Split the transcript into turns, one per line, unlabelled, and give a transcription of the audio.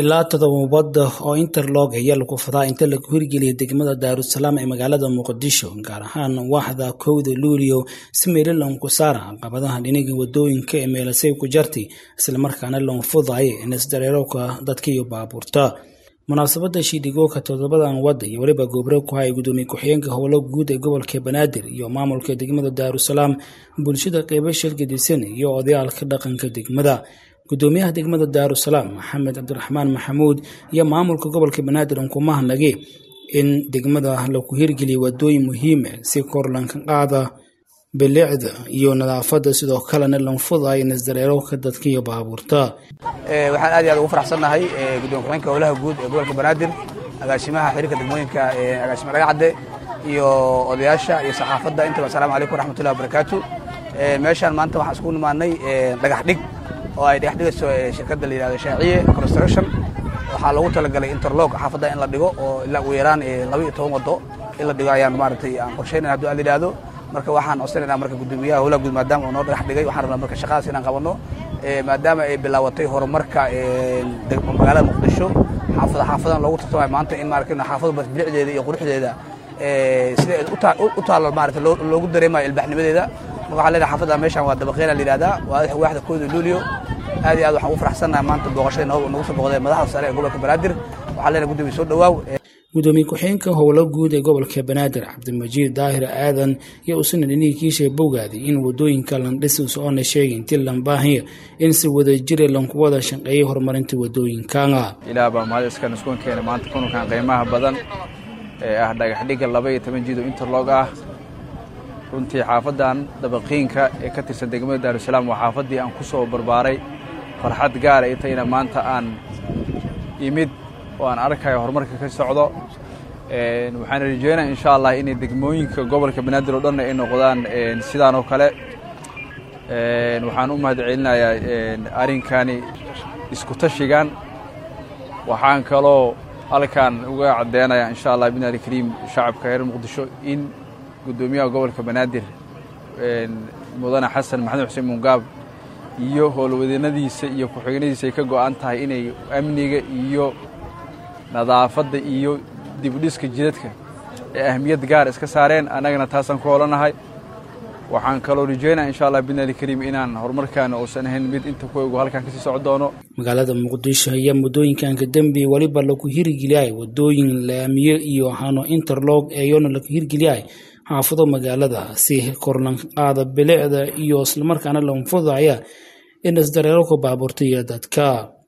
ilaa toddobaad oo interlog ayaa lagu fadaa inta la hirgeliyay degmada Daarusalaam ee magaalada Muqdisho gaar ahaan waaxda kowda Luulyo si meelan ku saara qabadaha dhinaca wadooyinka ee meelasay ku jartay isla markaana loo fudaayay in isdareerowka dadka iyo baabuurta munaasabada shiidhigooka toddobadan wada iyo waliba goobro ku hay gudoomiye ku-xigeenka howlo guud ee gobolka Banaadir iyo maamulka degmada Daarusalaam bulshada qeybasho gedisan iyo odayaalka dhaqanka degmada gudoomiyaha degmada Daarusalaam Maxamed Cabdiraxmaan Maxamuud iyo maamulka gobolka Banaadir kuma hanagay in degmada lagu hirgeliyay wadooyin muhiim ah si kor loo qaado bilicda iyo nadaafadda sidoo kalena loo fududeeyo isdareerowka dadka iyo baabuurta
waxaan aad iyo aad ugu faraxsanahay gudoomiye ku-xigeenka howlaha guud ee gobolka Banaadir agaasimaha xiriirka degmooyinka agaasima Ragacade iyo odayaasha iyo saxaafadda inta assalaamu calaykum waraxmatullaahi wabarakaatu meeshan maanta waxaan isku nimaanay dhagax dhig oo ay dhigayso shirkadda la yiraahdo Shaaciye Construction waxaa lagu talagalay interlog xaafadda in la dhigo oo ilaa ugu yaraan 12 wado in la dhigo ayaan maartay aan qorsheynaa haddii aan yiraahdo marka waxaan codsanaynaa marka gudoomiyaha howlaha guud maadaama uu noo dhagax dhigay waxaan rabnaa marka shaqadaas inaan qabano maadaama ay bilaawatay horumarka magaalada Muqdisho xaafadan loogu tartamay maanta in maarkay xaafadda bilicdeeda iyo quruxdeeda sida u taalo maartay loogu dareemayo ilbaxnimadeeda waxaa leedahay xaafadda meeshan waa dabaqeena la yiraahdaa waa waaxda kooda Luulyo aad iyo aad waxaan u faraxsanahay maanta booqashada nagu soo booqday madaxda sare ee gobolka Banaadir waxaa leedahay gudoomiye soo dhawaaw
gudoomiye ku-xigeenka howlo guud ee gobolka Banaadir Cabdimajiid Daahir Aadan iyo usna dhinigiisa bowgaaday in wadooyinka la dhiso oo na sheegay intii la baahiyo in si wada jir lan ku wada shaqeeyo horumarinta wadooyinka
ilaaba mahad iskan isku keenay maanta kunkan qiimaha badan ee ah dhagax dhiga 12 jiido interlog ah runtii xaafadan dabaqiinka ee ka tirsan degmada Daarusalaam waa xaafadii aan ku soo barbaaray farxad gaar ah intayna maanta aan imid oo aan arkayo horumarka ka socdo waxaan rajeynayaa insha Allah in degmooyinka gobolka Banaadir oo dhan ay noqdaan sidaan oo kale waxaan u mahadcelinayaa arinkani isku tashigan waxaan kaloo halkan uga cadeynayaa insha Allah binaari kariim shacabka reer Muqdisho in gudoomiyaha gobolka Banaadir mudane Xasan Maxamed Xuseen Mungaab iyo howlwadeennadiisa iyo ku-xigeenadiisa ay ka go'an tahay inay amniga iyo nadaafadda iyo dib u dhiska jidadka ee ahmiyad gaar iska saareen anagana taasan ku holanahay waxaan kaloo rajeynayaa insha Allah binaari kariim inaan horumarkan oo sanayn mid inta ku eego halkan ka sii socdo doono
magaalada Muqdisho ayaa mudooyinkan ka dambeeyay waliba lagu hirgeliyay wadooyin laamiye iyo hano interlog ee lagu hirgeliyay xaafado magaalada si korlan qaada bilicda iyo isla markaana loo fududeeyo in isdareerowka baabuurta iyo dadka